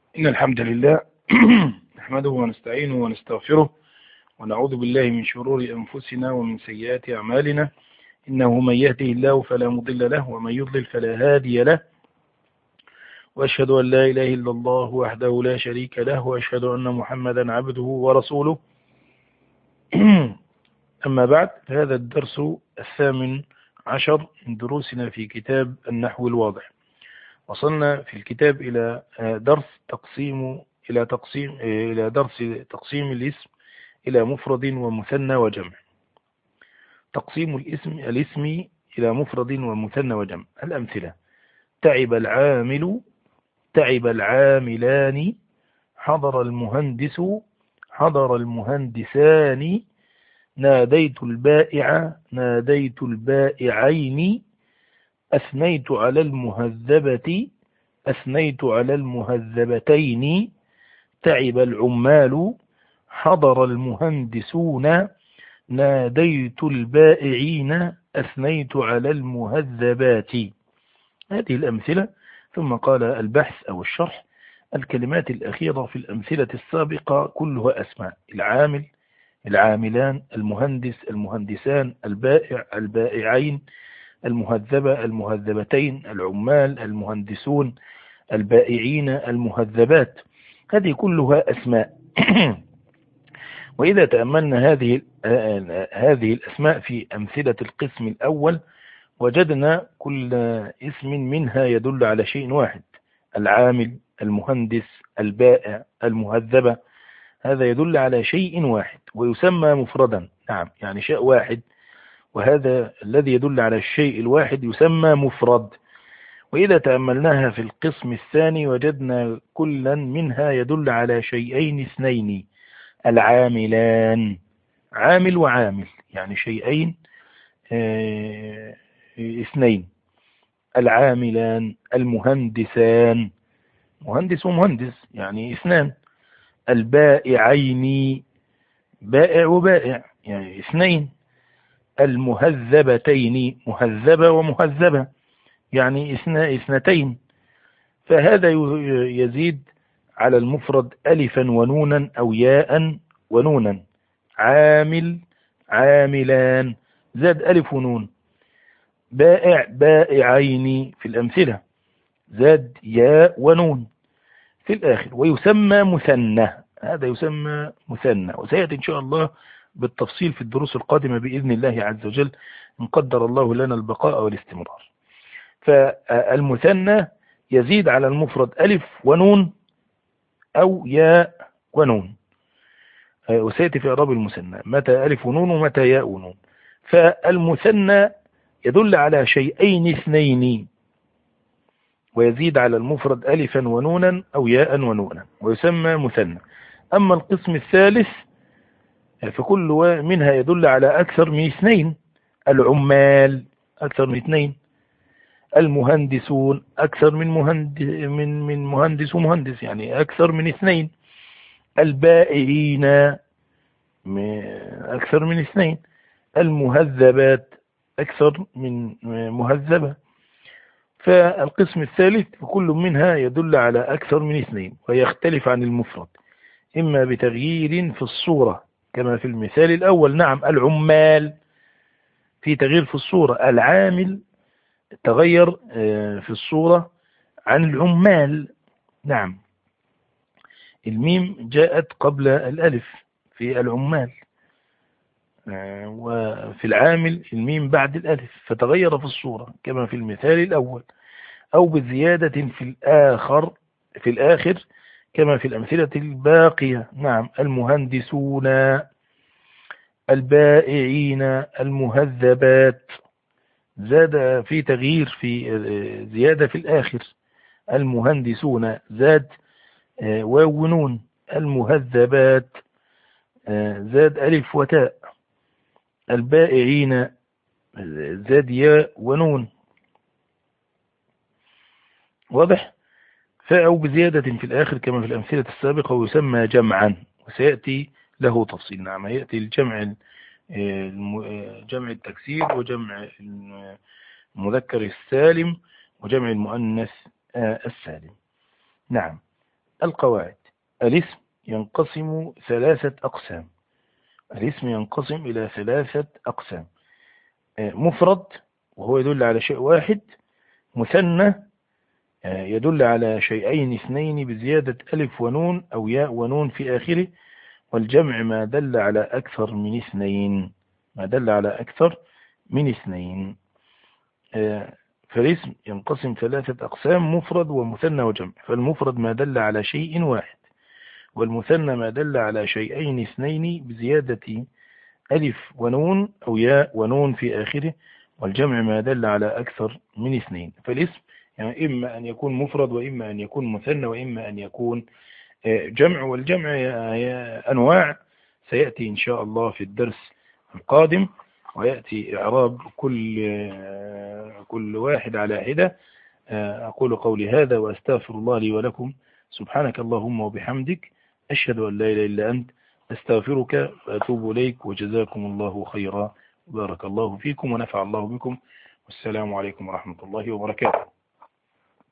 إن الحمد لله نحمده ونستعينه ونستغفره ونعوذ بالله من شرور أنفسنا ومن سيئات أعمالنا. إنه من يهده الله فلا مضل له ومن يضلل فلا هادي له، وأشهد أن لا إله إلا الله وحده لا شريك له، وأشهد أن محمدا عبده ورسوله. أما بعد، فهذا الدرس 18 من دروسنا في كتاب النحو الواضح. وصلنا في الكتاب إلى درس تقسيم الاسم إلى مفرد ومثنى وجمع. تقسيم الاسم إلى مفرد ومثنى وجمع. الأمثلة: تعب العامل، تعب العاملان، حضر المهندس، حضر المهندسان، ناديت البائع، ناديت البائعين، أثنيت على المهذبة، أثنيت على المهذبتين، تعب العمال، حضر المهندسون، ناديت البائعين، أثنيت على المهذبات. هذه الأمثلة. ثم قال البحث أو الشرح: الكلمات الأخيرة في الأمثلة السابقة كلها أسماء: العامل، العاملان، المهندس، المهندسان، البائع، البائعين، المهذبة، المهذبتين، العمال، المهندسون، البائعين، المهذبات. هذه كلها أسماء. وإذا تأملنا هذه الأسماء في أمثلة القسم الأول، وجدنا كل اسم منها يدل على شيء واحد: العامل، المهندس، البائع، المهذبة. هذا يدل على شيء واحد ويسمى مفردا. نعم، يعني شيء واحد، وهذا الذي يدل على الشيء الواحد يسمى مفرد. وإذا تأملناها في القسم الثاني وجدنا كلا منها يدل على شيئين اثنين: العاملان، عامل وعامل، يعني شيئين اثنين. العاملان، المهندسان، مهندس ومهندس، يعني اثنان. البائعين، بائع وبائع، يعني اثنين. المهذبتين، مهذبة ومهذبة، يعني اثنتين. فهذا يزيد على المفرد ألفا ونونا أو ياء ونونا. عامل، عاملان، زاد ألف ونون. بائع، بائعين في الأمثلة، زاد ياء ونون في الآخر. ويسمى مثنى، هذا يسمى مثنى، وسيأتي إن شاء الله بالتفصيل في الدروس القادمة بإذن الله عز وجل، إن قدر الله لنا البقاء والاستمرار. فالمثنى يزيد على المفرد ألف ونون أو ياء ونون. وسيأتي في إعراب المثنى متى ألف ونون ومتى ياء ونون. فالمثنى يدل على شيئين اثنين، ويزيد على المفرد ألفا ونونا أو ياء ونونا، ويسمى مثنى. أما القسم الثالث فكل منها يدل على أكثر من اثنين: العمال، أكثر من اثنين. المهندسون، أكثر من مهندس ومهندس، يعني أكثر من اثنين. البائعين، أكثر من اثنين. المهذبات، أكثر من مهذبة. فالقسم الثالث كل منها يدل على أكثر من اثنين، ويختلف عن المفرد إما بتغيير في الصورة كما في المثال الأول. نعم، العمال في تغيير في الصورة، العامل تغير في الصورة عن العمال. نعم، الميم جاءت قبل الألف في العمال، وفي العامل الميم بعد الألف، فتغير في الصورة كما في المثال الأول، أو بزيادة في الآخر كما في الأمثلة الباقية. نعم، المهندسون، البائعين، المهذبات، زاد في تغيير في زيادة في الآخر. المهندسون زاد واو ونون. المهذبات زاد ألف وتاء. البائعين زاد ياء ونون. واضح؟ أو بزيادة في الآخر كما في الأمثلة السابقة، ويسمى جمعا، وسيأتي له تفصيل. نعم، يأتي الجمع، جمع التكسير، وجمع المذكر السالم، وجمع المؤنث السالم. نعم. القواعد. الاسم ينقسم 3 أقسام. الاسم ينقسم إلى 3 أقسام: مفرد وهو يدل على شيء واحد، مثنى يدل على شيئين اثنين بزيادة ألف ونون أو ياء ونون في آخره، والجمع ما دل على أكثر من اثنين. ما دل على أكثر من اثنين. فالاسم ينقسم 3 أقسام: مفرد ومثنى وجمع. فالمفرد ما دل على شيء واحد، والمثنى ما دل على شيئين اثنين بزيادة ألف ونون أو ياء ونون في آخره، والجمع ما دل على أكثر من اثنين. فالاسم يعني إما أن يكون مفرد، وإما أن يكون مثنى، وإما أن يكون جمع. والجمع أنواع سيأتي إن شاء الله في الدرس القادم، ويأتي إعراب كل واحد على حدة. أقول قولي هذا وأستغفر الله لي ولكم. سبحانك اللهم وبحمدك، أشهد أن لا إله إلا أنت، أستغفرك وأتوب إليك، وجزاكم الله خيرا، وبارك الله فيكم ونفع الله بكم، والسلام عليكم ورحمة الله وبركاته.